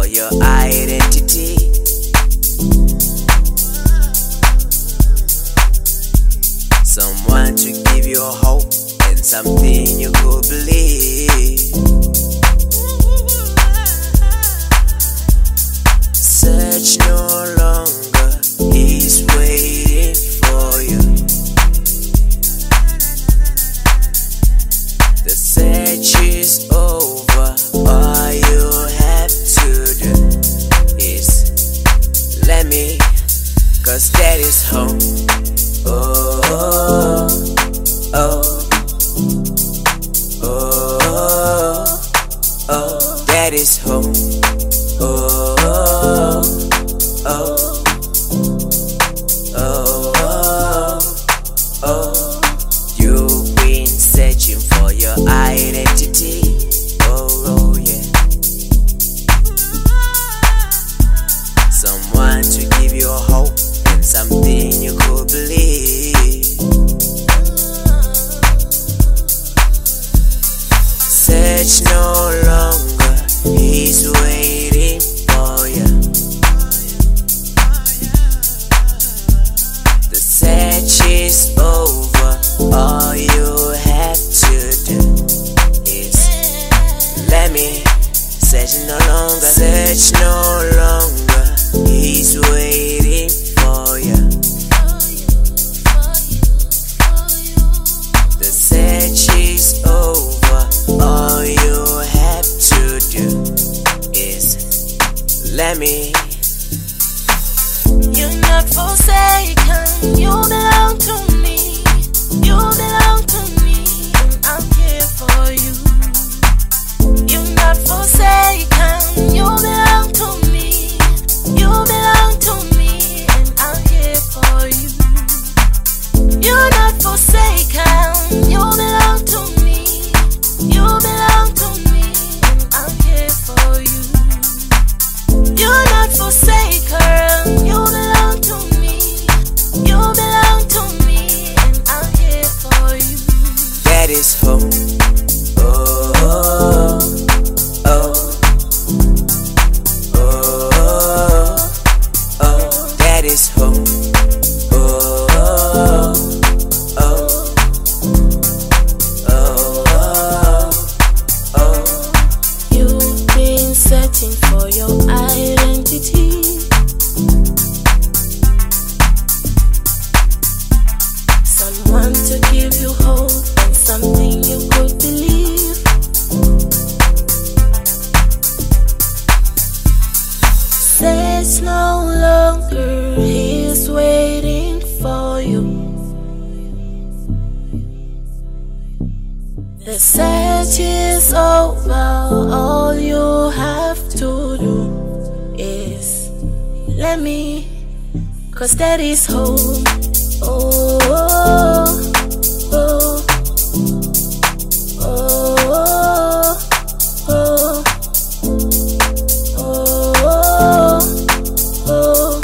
for your identity. Someone to give you hope and something you could believe. Search no longer, he's waiting for you. The search is over, all you have to do is let me, 'cause that is home. Oh, oh, oh, oh, oh, that is home. Oh, oh, oh, oh, oh, you've been searching for your identity. Oh, yeah. Someone to give you hope and something you could believe. Search no longer, he's waiting for you. The search is over, all you have to do is let me. Search no longer, search no longer, he's waiting for you. The search is over, all you have to do is let me. You're not forsaken, you belong to me. You belong to me, and I'm here for you. You're not forsaken, you belong to me. You belong to me, and I'm here for you. You're not forsaken, you belong to me. You belong to me, and I'm here for you. You're not forsaken, you belong to me. You belong to me, and I'm here for you. That is home. Oh, oh, oh, oh, oh, that is home. Oh, oh, oh, oh, oh. You've been searching for your identity. Someone to give you hope and something you could believe. Search no longer, he's waiting for you. The search is over, all you have to do is let me, 'cause that is home. Oh, oh, oh, oh, oh, oh,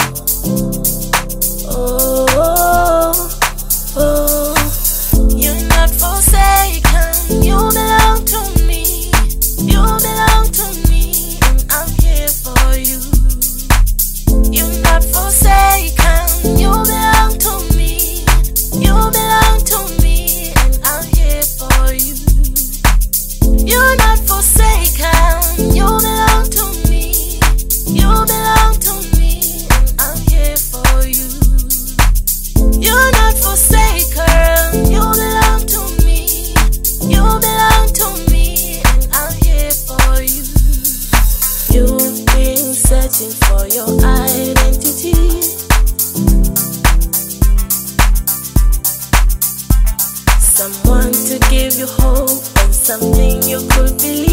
oh, oh. You're not forsaken, you belong to me. You belong to me, and I'm here for you. You're not forsaken, you belong to me. You belong to me, and I'm here for you. You're not forsaken, you belong to me. You belong to me, and I'm here for you. You're not forsaken, you belong to me. You belong to me, and I'm here for you. You've been searching for your identity. Someone to give you hope and something you could believe.